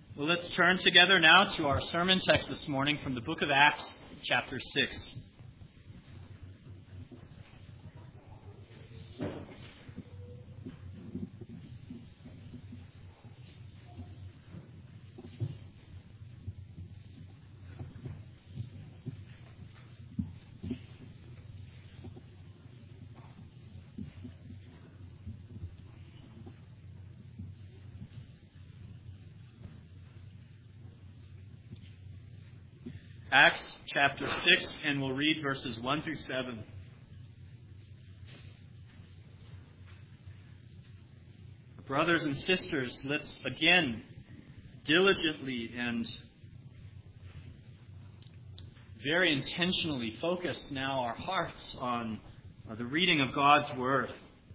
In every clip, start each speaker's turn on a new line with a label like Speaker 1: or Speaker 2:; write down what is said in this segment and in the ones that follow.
Speaker 1: Well, let's turn together now to our sermon text this morning from the book of Acts, chapter 6. Acts chapter 6, and we'll read verses 1 through 7. Brothers and sisters, let's again diligently and very intentionally focus now our hearts on the reading of God's Word.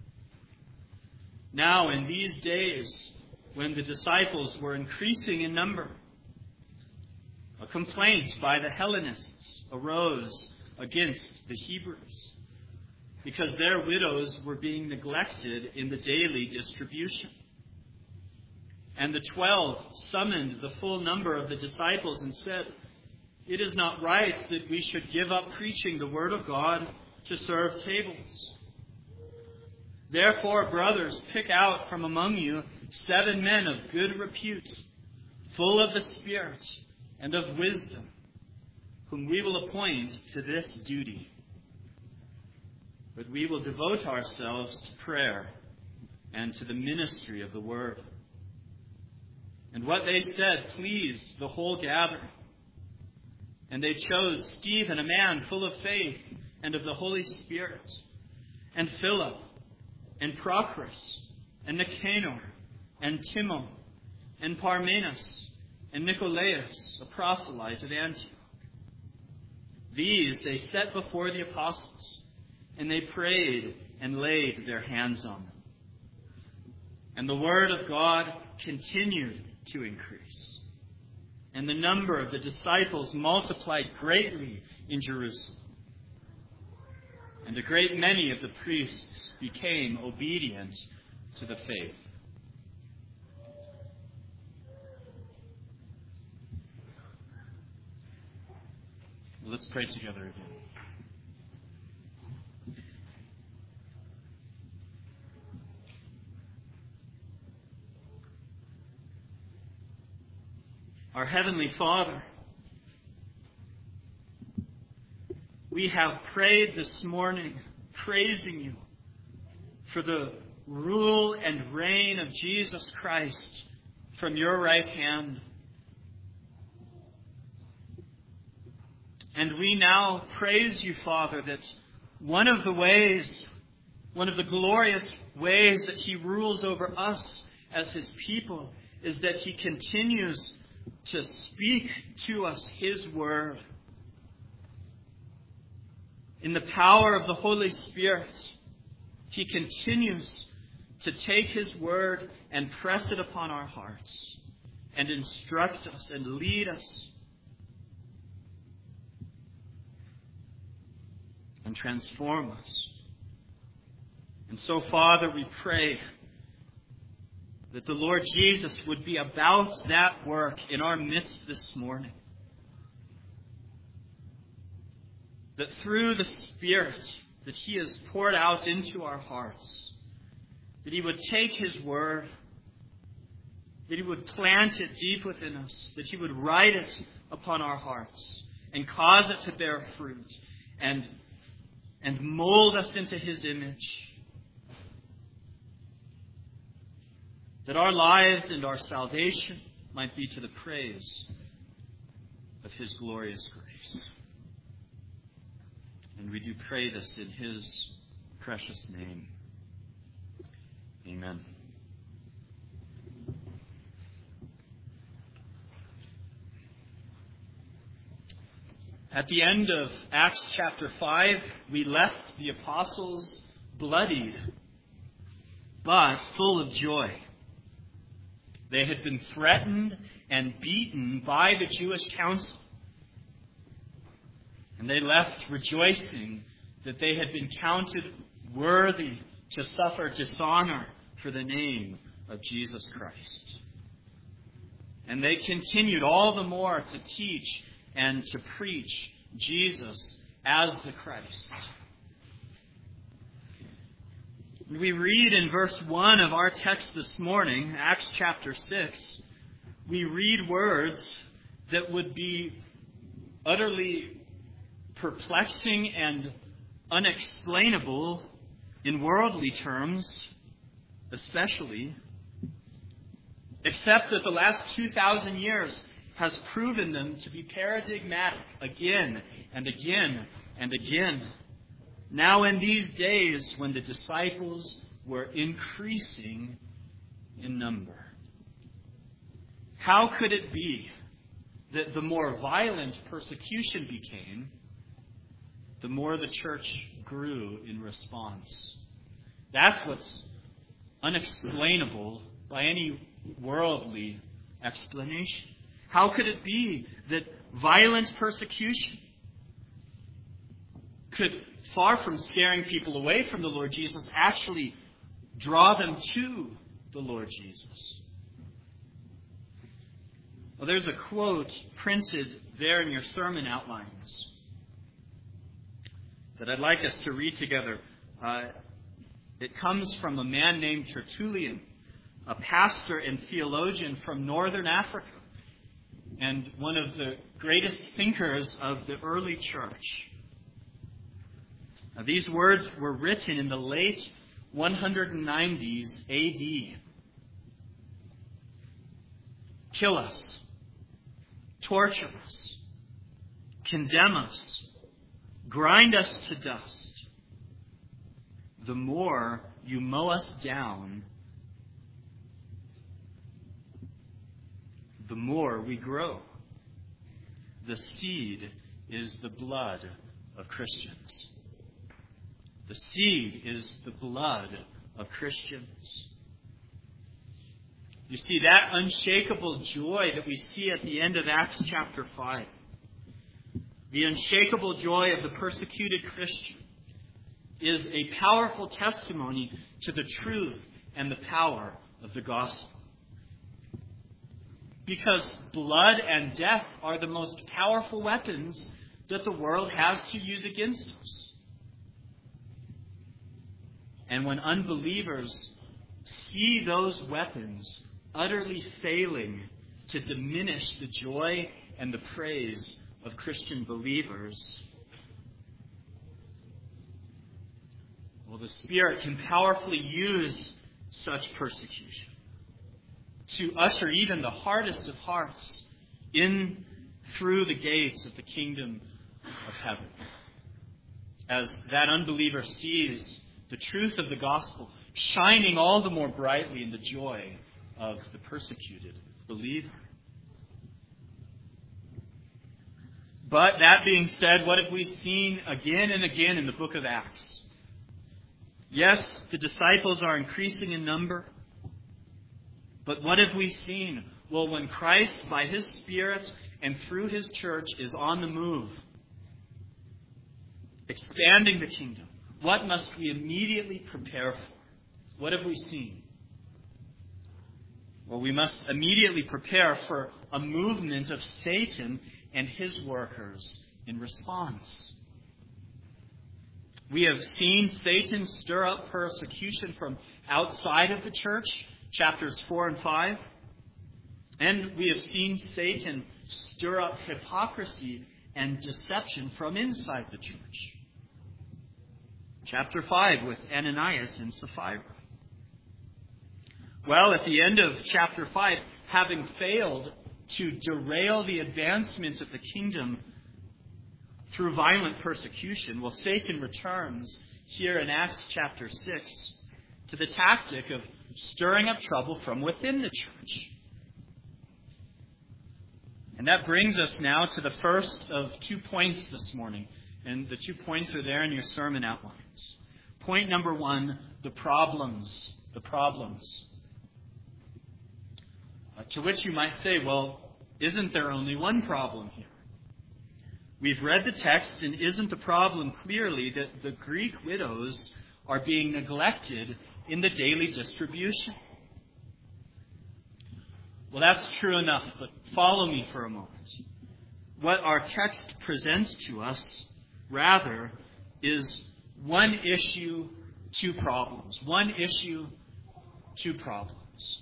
Speaker 1: Now, in these days, when the disciples were increasing in number, a complaint by the Hellenists arose against the Hebrews because their widows were being neglected in the daily distribution. And the 12 summoned the full number of the disciples and said, "It is not right that we should give up preaching the word of God to serve tables. Therefore, brothers, pick out from among you 7 men of good repute, full of the Spirit and of wisdom, whom we will appoint to this duty. But we will devote ourselves to prayer and to the ministry of the word." And what they said pleased the whole gathering. And they chose Stephen, a man full of faith and of the Holy Spirit, and Philip, and Procrus, and Nicanor, and Timon, and Parmenas, and Nicolaus, a proselyte of Antioch. These they set before the apostles, and they prayed and laid their hands on them. And the word of God continued to increase, and the number of the disciples multiplied greatly in Jerusalem. And a great many of the priests became obedient to the faith. Let's pray together again. Our Heavenly Father, we have prayed this morning, praising you for the rule and reign of Jesus Christ from your right hand. And we now praise you, Father, that one of the glorious ways that he rules over us as his people is that he continues to speak to us his word. In the power of the Holy Spirit, he continues to take his word and press it upon our hearts and instruct us and lead us and transform us. And so, Father, we pray that the Lord Jesus would be about that work in our midst this morning. That through the Spirit that he has poured out into our hearts, that he would take his word, that he would plant it deep within us, that he would write it upon our hearts and cause it to bear fruit and mold us into his image. That our lives and our salvation might be to the praise of his glorious grace. And we do pray this in his precious name. Amen. At the end of Acts chapter 5, we left the apostles bloodied, but full of joy. They had been threatened and beaten by the Jewish council. And they left rejoicing that they had been counted worthy to suffer dishonor for the name of Jesus Christ. And they continued all the more to teach and to preach Jesus as the Christ. We read in verse 1 of our text this morning, Acts chapter 6, we read words that would be utterly perplexing and unexplainable in worldly terms, especially, except that the last 2,000 years has proven them to be paradigmatic again and again and again. Now in these days when the disciples were increasing in number. How could it be that the more violent persecution became, the more the church grew in response? That's what's unexplainable by any worldly explanation. How could it be that violent persecution could, far from scaring people away from the Lord Jesus, actually draw them to the Lord Jesus? Well, there's a quote printed there in your sermon outlines that I'd like us to read together. It comes from a man named Tertullian, a pastor and theologian from northern Africa, and one of the greatest thinkers of the early church. Now, these words were written in the late 190s AD. Kill us, torture us, condemn us, grind us to dust. The more you mow us down, the more we grow. The seed is the blood of Christians. The seed is the blood of Christians. You see, that unshakable joy that we see at the end of Acts chapter 5, the unshakable joy of the persecuted Christian, is a powerful testimony to the truth and the power of the gospel. Because blood and death are the most powerful weapons that the world has to use against us. And when unbelievers see those weapons utterly failing to diminish the joy and the praise of Christian believers, well, the Spirit can powerfully use such persecution to usher even the hardest of hearts in through the gates of the kingdom of heaven. As that unbeliever sees the truth of the gospel shining all the more brightly in the joy of the persecuted believer. But that being said, what have we seen again and again in the book of Acts? Yes, the disciples are increasing in number. But what have we seen? Well, when Christ, by His Spirit and through His church, is on the move, expanding the kingdom, what must we immediately prepare for? What have we seen? Well, we must immediately prepare for a movement of Satan and his workers in response. We have seen Satan stir up persecution from outside of the church, chapters 4 and 5. And we have seen Satan stir up hypocrisy and deception from inside the church. Chapter 5 with Ananias and Sapphira. Well, at the end of chapter 5, having failed to derail the advancement of the kingdom through violent persecution, well, Satan returns here in Acts chapter 6 to the tactic of stirring up trouble from within the church. And that brings us now to the first of 2 points this morning. And the 2 points are there in your sermon outlines. Point number 1, the problems. The problems. To which you might say, well, isn't there only one problem here? We've read the text, and isn't the problem clearly that the Greek widows are being neglected in the daily distribution? Well, that's true enough, but follow me for a moment. What our text presents to us, rather, is one issue, two problems. One issue, two problems.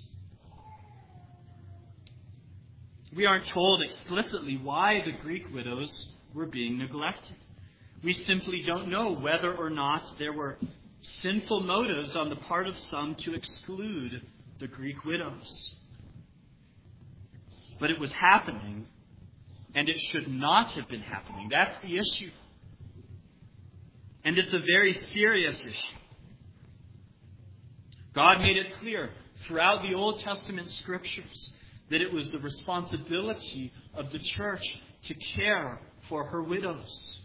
Speaker 1: We aren't told explicitly why the Greek widows were being neglected. We simply don't know whether or not there were sinful motives on the part of some to exclude the Greek widows. But it was happening, and it should not have been happening. That's the issue. And it's a very serious issue. God made it clear throughout the Old Testament scriptures that it was the responsibility of the church to care for her widows.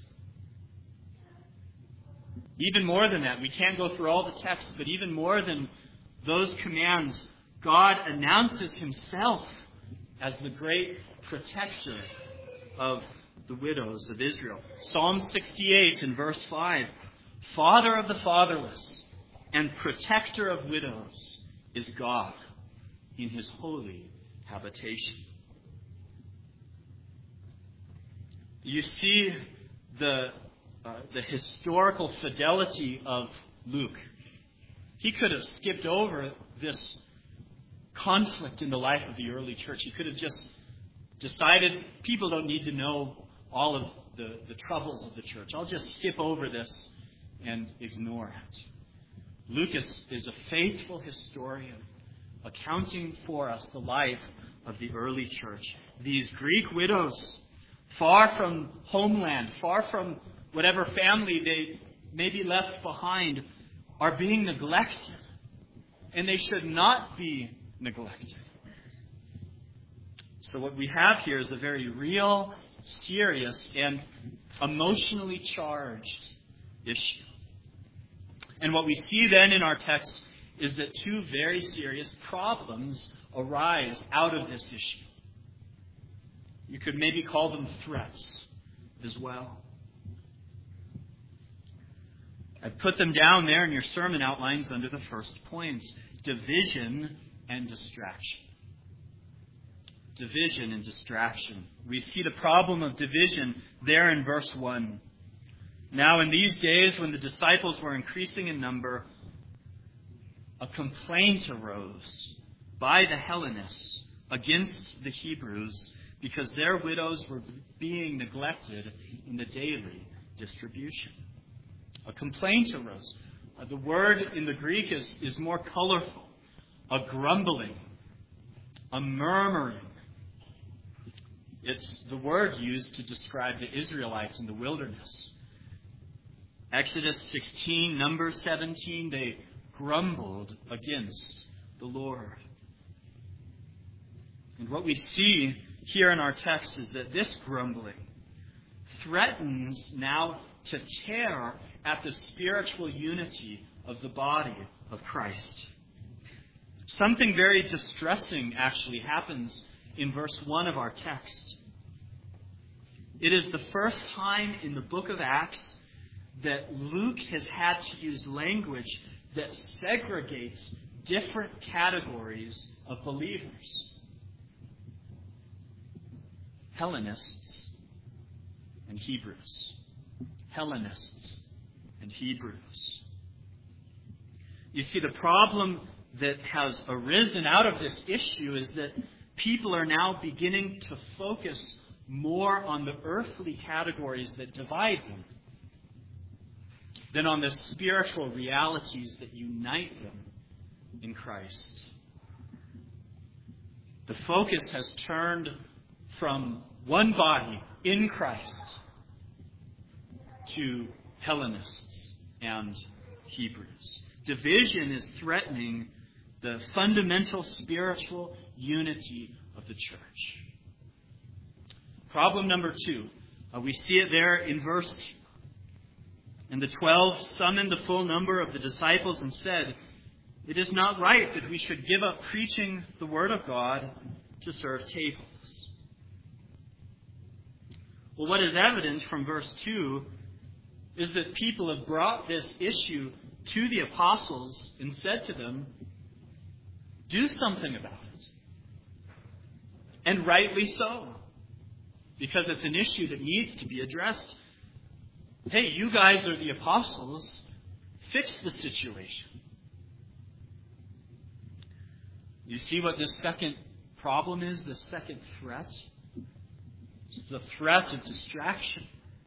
Speaker 1: Even more than that, we can't go through all the texts, but even more than those commands, God announces himself as the great protector of the widows of Israel. Psalm 68 in verse 5, Father of the fatherless and protector of widows is God in his holy habitation. You see the historical fidelity of Luke. He could have skipped over this conflict in the life of the early church. He could have just decided people don't need to know all of the troubles of the church. I'll just skip over this and ignore it. Luke is a faithful historian accounting for us the life of the early church. These Greek widows, far from homeland, far from whatever family they may be left behind, are being neglected. And they should not be neglected. So what we have here is a very real, serious, and emotionally charged issue. And what we see then in our text is that two very serious problems arise out of this issue. You could maybe call them threats as well. I put them down there in your sermon outlines under the first points: division and distraction. Division and distraction. We see the problem of division there in verse 1. Now in these days when the disciples were increasing in number, a complaint arose by the Hellenists against the Hebrews because their widows were being neglected in the daily distribution. A complaint arose. The word in the Greek is more colorful. A grumbling, a murmuring. It's the word used to describe the Israelites in the wilderness. Exodus 16, Numbers 17, they grumbled against the Lord. And what we see here in our text is that this grumbling threatens now to tear at the spiritual unity of the body of Christ. Something very distressing actually happens in verse 1 of our text. It is the first time in the book of Acts that Luke has had to use language that segregates different categories of believers. Hellenists and Hebrews. Hellenists and Hebrews. You see, the problem that has arisen out of this issue is that people are now beginning to focus more on the earthly categories that divide them than on the spiritual realities that unite them in Christ. The focus has turned from one body in Christ to Hellenists and Hebrews. Division is threatening the fundamental spiritual unity of the church. Problem number 2. We see it there in verse 2. And the 12 summoned the full number of the disciples and said, "It is not right that we should give up preaching the word of God to serve tables." Well, what is evident from verse 2 is that people have brought this issue to the apostles and said to them, "Do something about it. And rightly so, because it's an issue that needs to be addressed. Hey, you guys are the apostles. Fix the situation. You see what this second problem is, the second threat? It's the threat of distraction.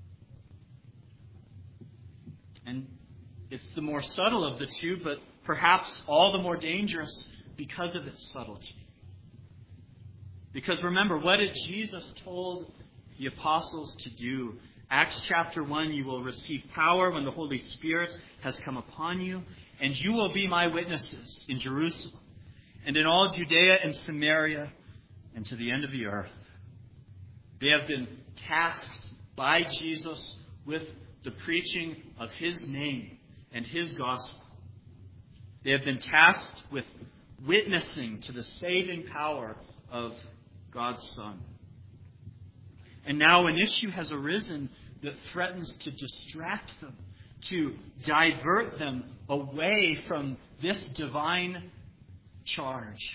Speaker 1: And it's the more subtle of the two, but perhaps all the more dangerous because of its subtlety. Because remember, what did Jesus told the apostles to do? Acts chapter 1, you will receive power when the Holy Spirit has come upon you, and you will be my witnesses in Jerusalem, and in all Judea and Samaria, and to the end of the earth. They have been tasked by Jesus with the preaching of His name and His gospel. They have been tasked with witnessing to the saving power of God's Son. And now an issue has arisen that threatens to distract them, to divert them away from this divine charge.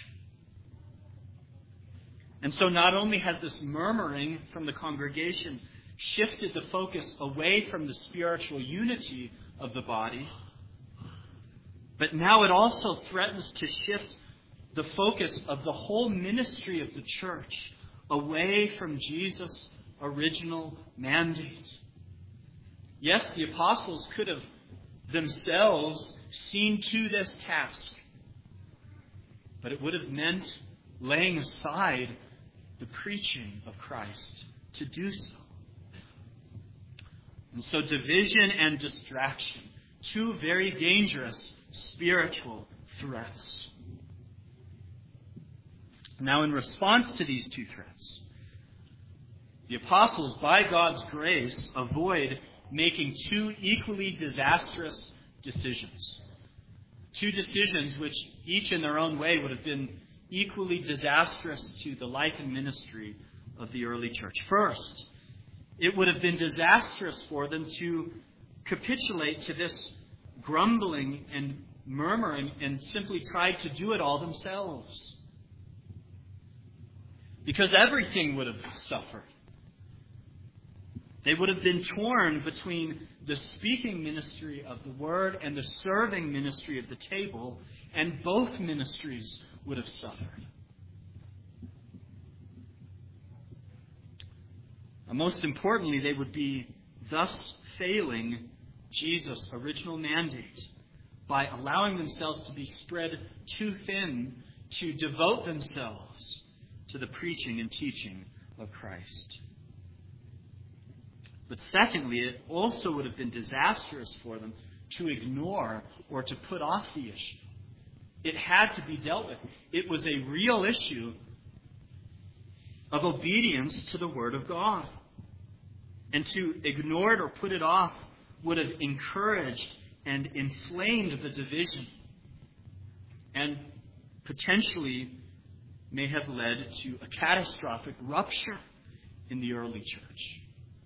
Speaker 1: And so not only has this murmuring from the congregation shifted the focus away from the spiritual unity of the body, but now it also threatens to shift the focus of the whole ministry of the church away from Jesus' original mandate. Yes, the apostles could have themselves seen to this task, but it would have meant laying aside the preaching of Christ to do so. And so division and distraction, two very dangerous spiritual threats. Now, in response to these two threats, the apostles, by God's grace, avoid making two equally disastrous decisions. Two decisions which each in their own way would have been equally disastrous to the life and ministry of the early church. First, it would have been disastrous for them to capitulate to this grumbling and murmuring and simply try to do it all themselves. Because everything would have suffered. They would have been torn between the speaking ministry of the word and the serving ministry of the table, and both ministries would have suffered. And most importantly, they would be thus failing Jesus' original mandate by allowing themselves to be spread too thin to devote themselves to the preaching and teaching of Christ. But secondly, it also would have been disastrous for them to ignore or to put off the issue. It had to be dealt with. It was a real issue of obedience to the Word of God. And to ignore it or put it off would have encouraged and inflamed the division, and potentially may have led to a catastrophic rupture in the early church.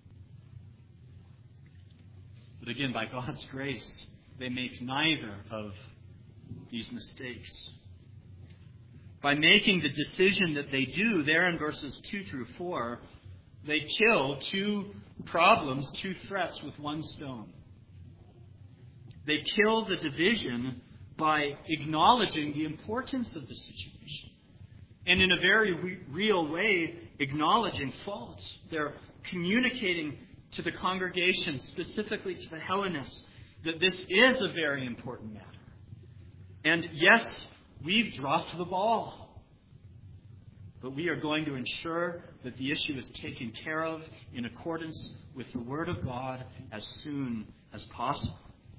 Speaker 1: But again, by God's grace, they make neither of these mistakes. By making the decision that they do, there in verses 2 through 4, they kill two problems, two threats with one stone. They kill the division by acknowledging the importance of the situation. And in a very real way, acknowledging fault. They're communicating to the congregation, specifically to the Hellenists, that this is a very important matter. And yes, we've dropped the ball. But we are going to ensure that the issue is taken care of in accordance with the Word of God as soon as possible.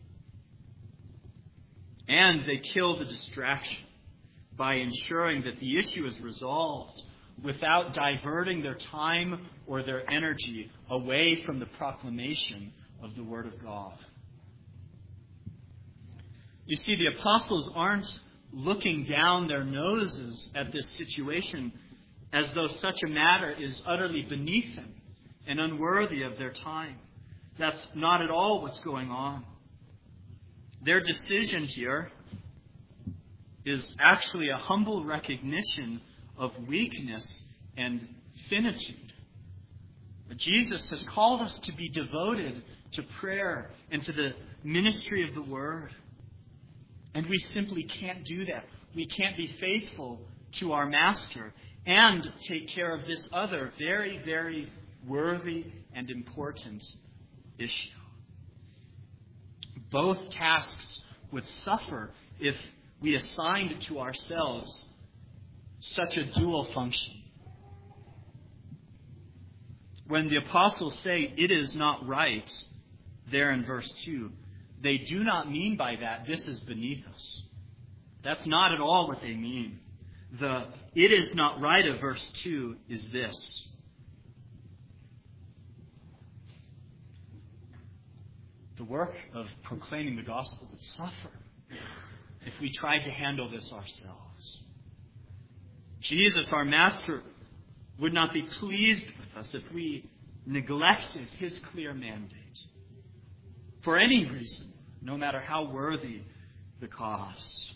Speaker 1: And they kill the distraction by ensuring that the issue is resolved without diverting their time or their energy away from the proclamation of the Word of God. You see, the apostles aren't looking down their noses at this situation as though such a matter is utterly beneath them and unworthy of their time. That's not at all what's going on. Their decision here is actually a humble recognition of weakness and finitude. But Jesus has called us to be devoted to prayer and to the ministry of the Word. And we simply can't do that. We can't be faithful to our Master and take care of this other very, very worthy and important issue. Both tasks would suffer if we assigned to ourselves such a dual function. When the apostles say it is not right, there in verse 2, they do not mean by that this is beneath us. That's not at all what they mean. The it is not right of verse 2 is this. The work of proclaiming the gospel would suffer if we tried to handle this ourselves. Jesus, our Master, would not be pleased with us if we neglected His clear mandate for any reason, no matter how worthy the cause.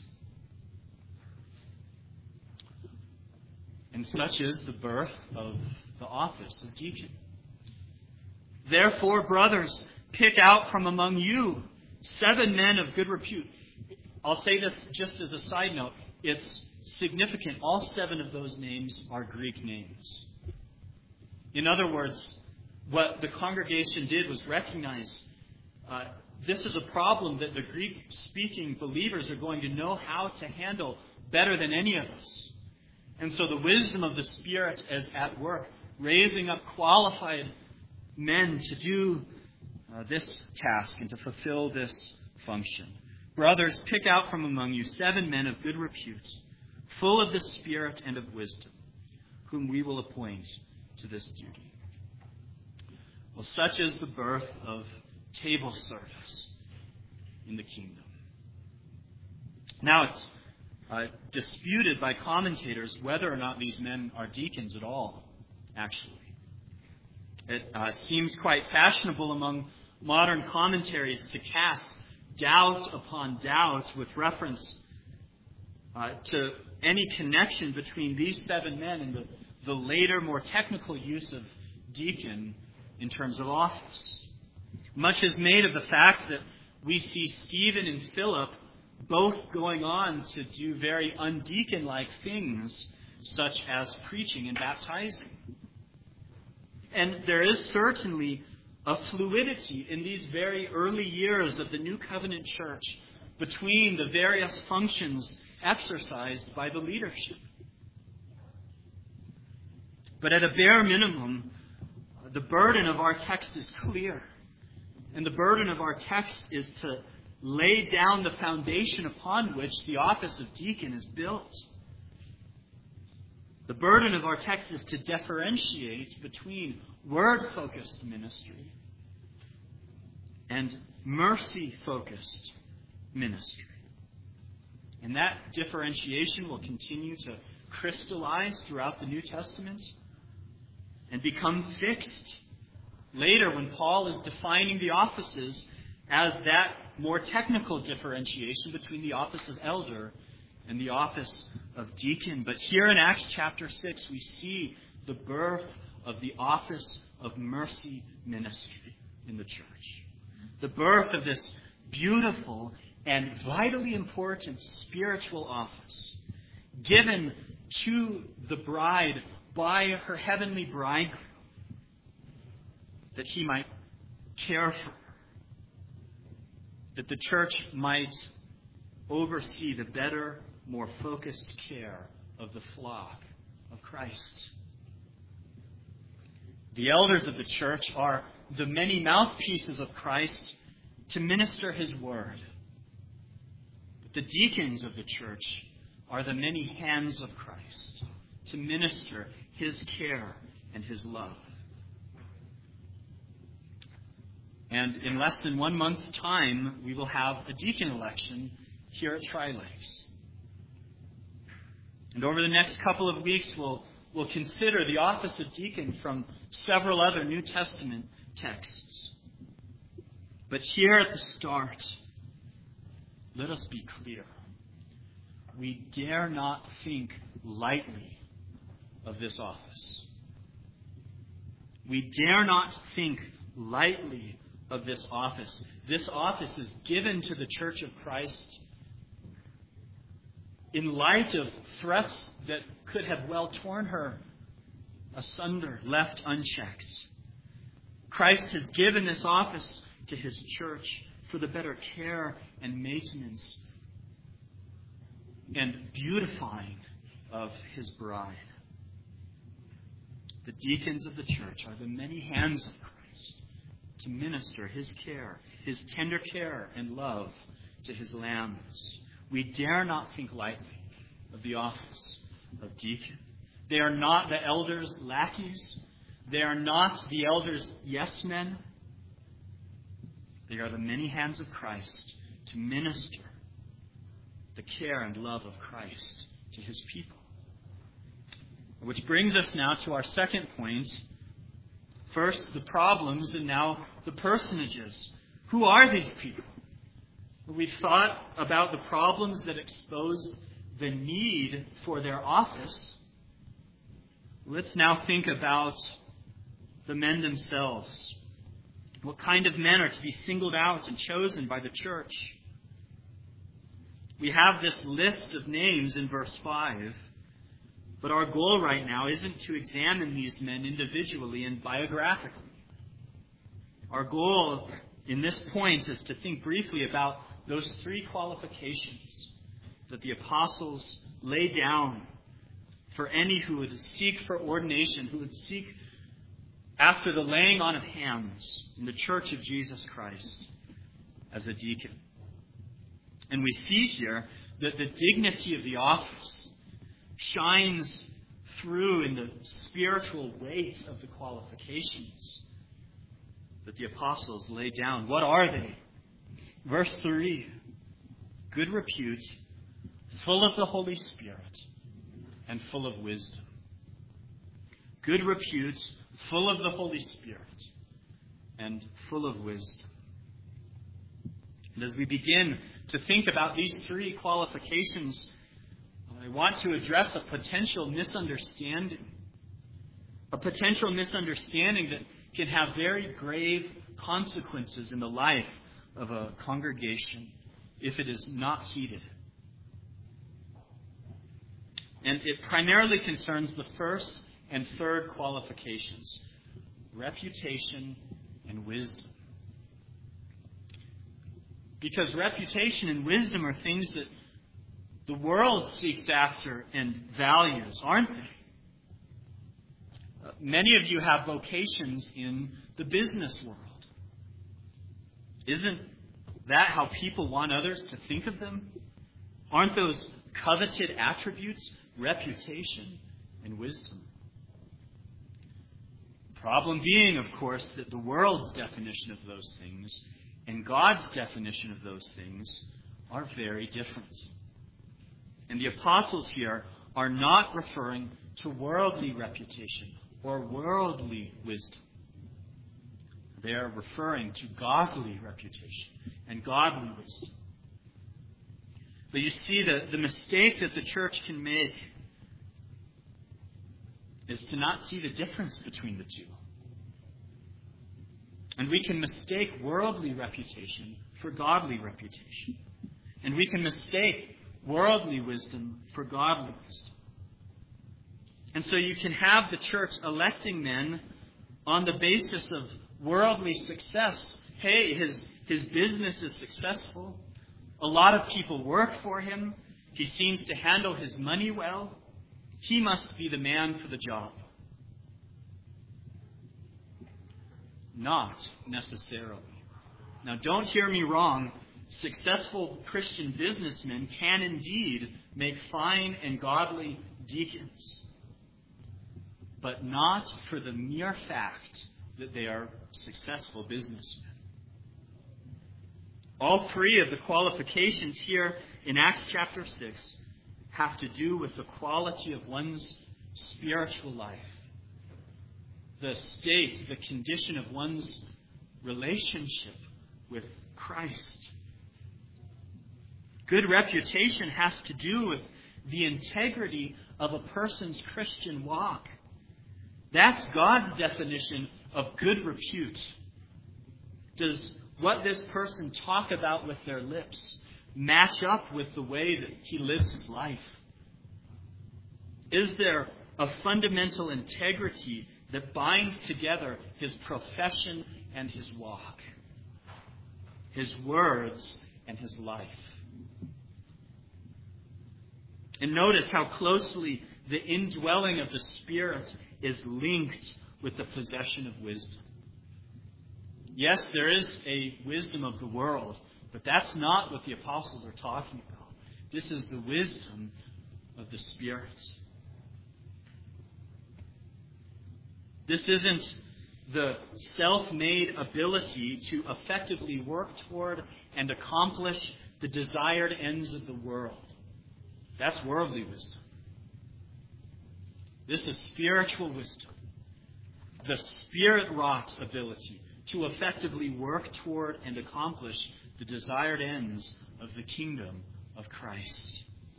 Speaker 1: And such is the birth of the office of deacon. Therefore, brothers, pick out from among you 7 men of good repute. I'll say this just as a side note. It's significant. All 7 of those names are Greek names. In other words, what the congregation did was recognize this is a problem that the Greek-speaking believers are going to know how to handle better than any of us. And so the wisdom of the Spirit is at work, raising up qualified men to do this task and to fulfill this function. Brothers, pick out from among you 7 men of good repute, full of the Spirit and of wisdom, whom we will appoint to this duty. Well, such is the birth of table service in the kingdom. Now, it's disputed by commentators whether or not these men are deacons at all, actually. It seems quite fashionable among modern commentaries to cast doubt upon doubt with reference to any connection between these 7 men and the later, more technical use of deacon in terms of office. Much is made of the fact that we see Stephen and Philip both going on to do very undeacon-like things, such as preaching and baptizing. And there is certainly a fluidity in these very early years of the New Covenant Church between the various functions exercised by the leadership. But at a bare minimum, the burden of our text is clear. And the burden of our text is to lay down the foundation upon which the office of deacon is built. The burden of our text is to differentiate between word-focused ministry and mercy-focused ministry. And that differentiation will continue to crystallize throughout the New Testament and become fixed later when Paul is defining the offices as that more technical differentiation between the office of elder and the office of deacon. But here in Acts chapter 6, we see the birth of the office of mercy ministry in the church. The birth of this beautiful and vitally important spiritual office given to the bride by her heavenly bridegroom, that he might care for her, that the church might oversee the better, more focused care of the flock of Christ. The elders of the church are the many mouthpieces of Christ to minister His word. But the deacons of the church are the many hands of Christ to minister His care and His love. And in less than 1 month's time, we will have a deacon election here at Tri-Lakes. And over the next couple of weeks, we'll consider the office of deacon from several other New Testament texts. But here at the start, let us be clear. We dare not think lightly of this office. We dare not think lightly of this office. This office is given to the Church of Christ in light of threats that could have well torn her asunder, left unchecked. Christ has given this office to His church for the better care and maintenance and beautifying of His bride. The deacons of the church are the many hands of Christ to minister His care, His tender care and love to His lambs. We dare not think lightly of the office of deacon. They are not the elders' lackeys. They are not the elders' yes men. They are the many hands of Christ to minister the care and love of Christ to His people. Which brings us now to our second point. First, the problems, and now the personages. Who are these people? We've thought about the problems that exposed the need for their office. Let's now think about the men themselves. What kind of men are to be singled out and chosen by the church? We have this list of names in verse 5, but our goal right now isn't to examine these men individually and biographically. Our goal in this point is to think briefly about those three qualifications that the apostles lay down for any who would seek for ordination, who would seek after the laying on of hands in the church of Jesus Christ as a deacon. And we see here that the dignity of the office shines through in the spiritual weight of the qualifications that the apostles lay down. What are they? Verse 3, good repute, full of the Holy Spirit, and full of wisdom. Good repute, full of the Holy Spirit, and full of wisdom. And as we begin to think about these three qualifications, I want to address a potential misunderstanding. A potential misunderstanding that can have very grave consequences in the life of a congregation if it is not heeded. And it primarily concerns the first and third qualifications, reputation and wisdom. Because reputation and wisdom are things that the world seeks after and values, aren't they? Many of you have vocations in the business world. Isn't that how people want others to think of them? Aren't those coveted attributes reputation and wisdom? The problem being, of course, that the world's definition of those things and God's definition of those things are very different. And the apostles here are not referring to worldly reputation or worldly wisdom. They are referring to godly reputation and godly wisdom. But you see, the mistake that the church can make is to not see the difference between the two. And we can mistake worldly reputation for godly reputation. And we can mistake worldly wisdom for godly wisdom. And so you can have the church electing men on the basis of worldly success. Hey, his business is successful. A lot of people work for him. He seems to handle his money well. He must be the man for the job. Not necessarily. Now, don't hear me wrong. Successful Christian businessmen can indeed make fine and godly deacons, but not for the mere fact that they are successful businessmen. All three of the qualifications here in Acts chapter 6 have to do with the quality of one's spiritual life, the state, the condition of one's relationship with Christ. Good reputation has to do with the integrity of a person's Christian walk. That's God's definition of good repute. Does what this person talk about with their lips match up with the way that he lives his life? Is there a fundamental integrity that binds together his profession and his walk, his words and his life? And notice how closely the indwelling of the Spirit is linked with the possession of wisdom. Yes, there is a wisdom of the world, but that's not what the apostles are talking about. This is the wisdom of the Spirit. This isn't the self-made ability to effectively work toward and accomplish the desired ends of the world. That's worldly wisdom. This is spiritual wisdom. The Spirit-wrought ability to effectively work toward and accomplish the desired ends of the kingdom of Christ.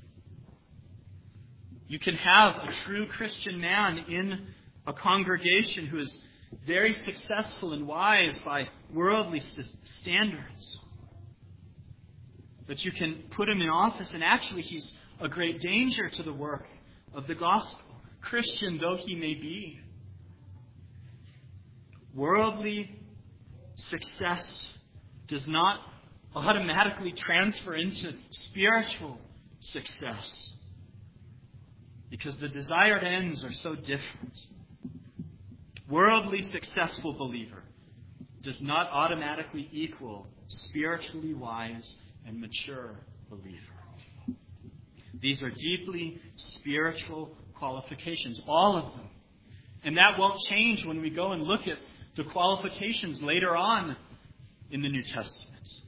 Speaker 1: You can have a true Christian man in a congregation who is very successful and wise by worldly standards. But you can put him in office and actually he's a great danger to the work of the gospel, Christian though he may be. Worldly success does not automatically transfer into spiritual success because the desired ends are so different. Worldly successful believer does not automatically equal spiritually wise and mature believer. These are deeply spiritual qualifications, all of them. And that won't change when we go and look at the qualifications later on in the New Testament.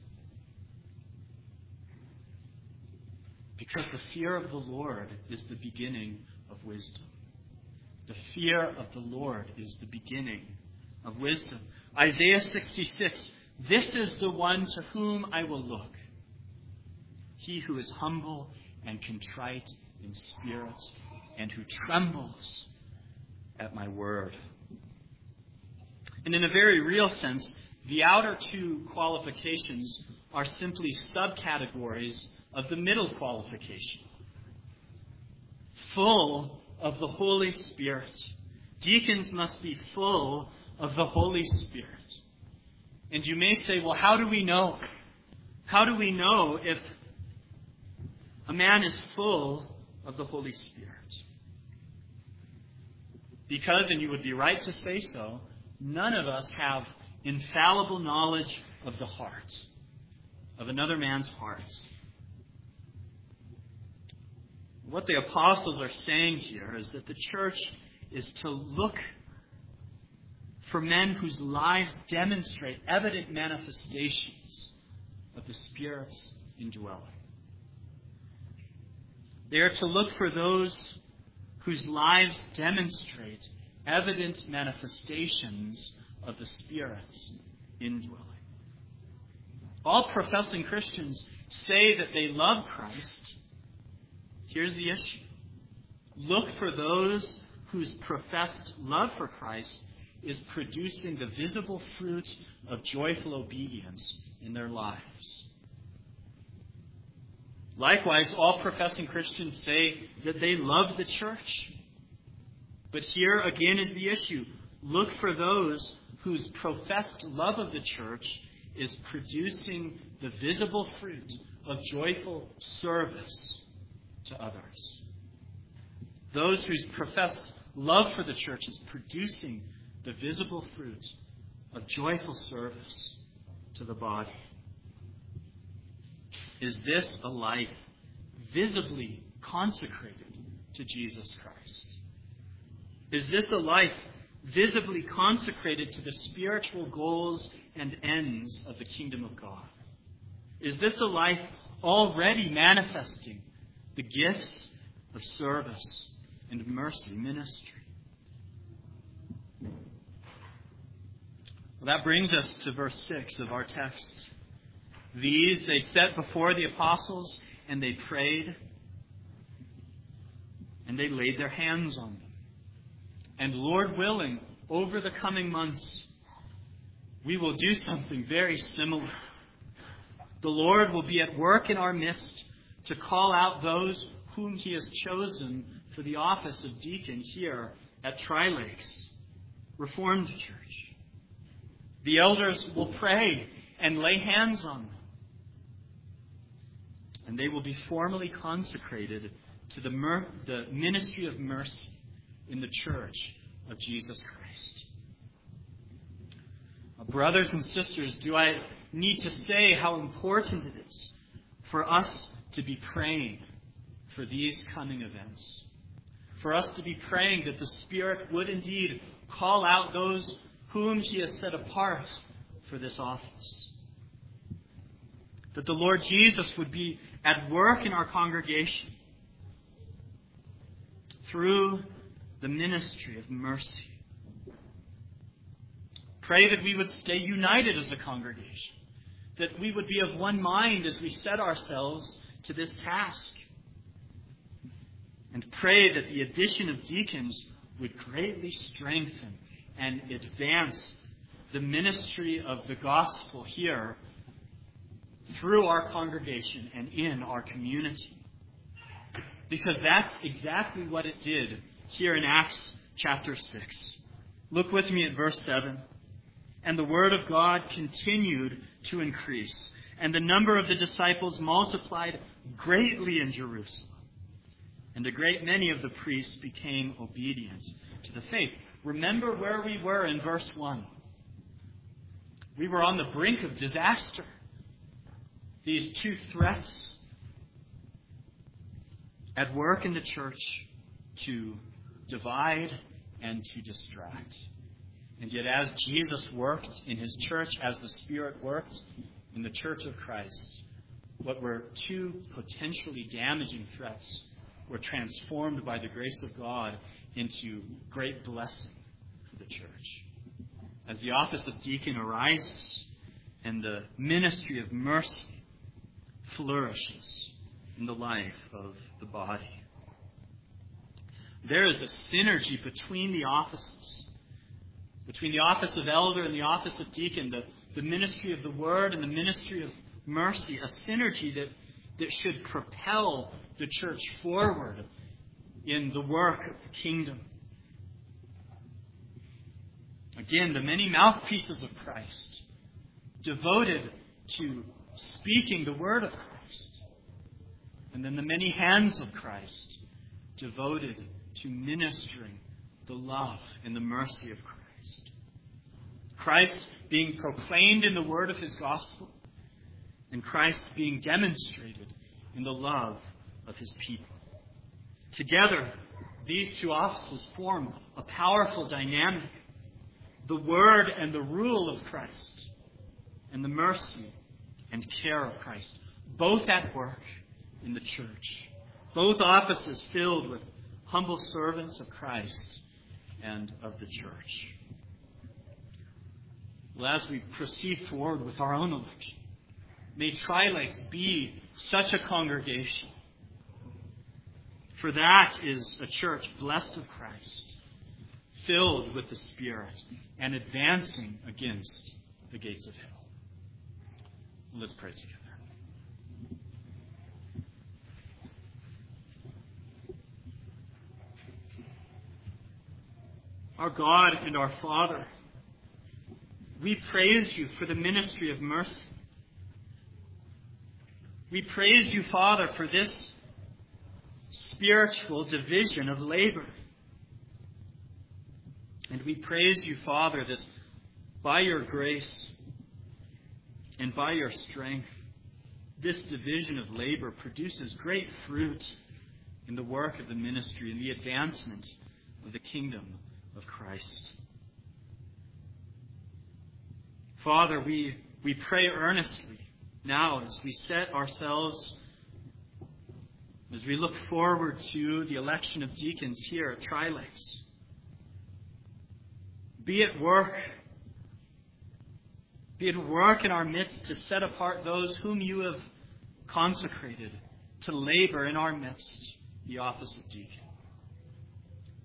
Speaker 1: Because the fear of the Lord is the beginning of wisdom. The fear of the Lord is the beginning of wisdom. Isaiah 66, this is the one to whom I will look. He who is humble and contrite in spirit and who trembles at my word. And in a very real sense, the outer two qualifications are simply subcategories of the middle qualification. Full of the Holy Spirit. Deacons must be full of the Holy Spirit. And you may say, well, how do we know? How do we know if a man is full of the Holy Spirit? Because, and you would be right to say so, none of us have infallible knowledge of the heart, of another man's heart. What the apostles are saying here is that the church is to look for men whose lives demonstrate evident manifestations of the Spirit's indwelling. They are to look for those whose lives demonstrate evident manifestations of the Spirit's indwelling. All professing Christians say that they love Christ. Here's the issue. Look for those whose professed love for Christ is producing the visible fruit of joyful obedience in their lives. Likewise, all professing Christians say that they love the church. But here again is the issue. Look for those whose professed love of the church is producing the visible fruit of joyful service to others. Those whose professed love for the church is producing the visible fruit of joyful service to the body. Is this a life visibly consecrated to Jesus Christ? Is this a life visibly consecrated to the spiritual goals and ends of the kingdom of God? Is this a life already manifesting the gifts of service and mercy ministry? Well, that brings us to verse 6 of our text. These they set before the apostles, and they prayed and they laid their hands on them. And Lord willing, over the coming months, we will do something very similar. The Lord will be at work in our midst to call out those whom He has chosen for the office of deacon here at Tri-Lakes Reformed Church. The elders will pray and lay hands on them. And they will be formally consecrated to the ministry of mercy in the Church of Jesus Christ. Brothers and sisters, do I need to say how important it is for us to be praying for these coming events? For us to be praying that the Spirit would indeed call out those whom He has set apart for this office. That the Lord Jesus would be at work in our congregation through the ministry of mercy. Pray that we would stay united as a congregation, that we would be of one mind as we set ourselves to this task. And pray that the addition of deacons would greatly strengthen and advance the ministry of the gospel here through our congregation and in our community. Because that's exactly what it did here in Acts chapter 6. Look with me at verse 7. And the word of God continued to increase, and the number of the disciples multiplied greatly in Jerusalem. And a great many of the priests became obedient to the faith. Remember where we were in verse 1. We were on the brink of disaster. These two threats at work in the church to divide and to distract. And yet as Jesus worked in His church, as the Spirit worked in the church of Christ, what were two potentially damaging threats were transformed by the grace of God into great blessing for the church. As the office of deacon arises and the ministry of mercy flourishes in the life of the body. There is a synergy between the offices, between the office of elder and the office of deacon, the ministry of the word and the ministry of mercy, a synergy that should propel the church forward in the work of the kingdom. Again, the many mouthpieces of Christ, devoted to speaking the word of Christ. And then the many hands of Christ, devoted to ministering the love and the mercy of Christ. Christ being proclaimed in the word of His gospel, and Christ being demonstrated in the love of His people. Together, these two offices form a powerful dynamic. The word and the rule of Christ, and the mercy and care of Christ, both at work in the church. Both offices filled with humble servants of Christ and of the church. Well, as we proceed forward with our own election, may Tri-Lakes be such a congregation. For that is a church blessed of Christ, filled with the Spirit, and advancing against the gates of hell. Let's pray together. Our God and our Father, we praise You for the ministry of mercy. We praise You, Father, for this spiritual division of labor. And we praise You, Father, that by Your grace and by Your strength, this division of labor produces great fruit in the work of the ministry and the advancement of the kingdom of Christ. Father, we pray earnestly now as we set ourselves, as we look forward to the election of deacons here at Tri-Lakes. Be at work in our midst to set apart those whom You have consecrated to labor in our midst, the office of deacon.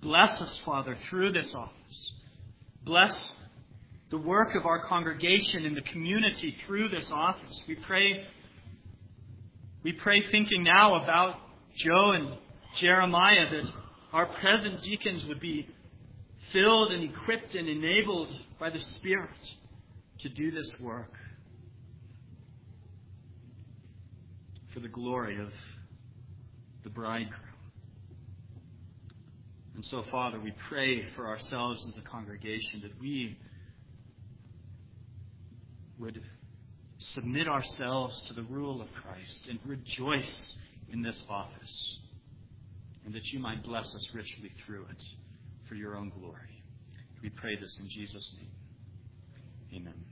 Speaker 1: Bless us, Father, through this office. Bless the work of our congregation and the community through this office. We pray thinking now about Joe and Jeremiah, that our present deacons would be filled and equipped and enabled by the Spirit to do this work for the glory of the bridegroom. And so, Father, we pray for ourselves as a congregation that we would submit ourselves to the rule of Christ and rejoice in this office, and that you might bless us richly through it for your own glory. We pray this in Jesus' name. Amen.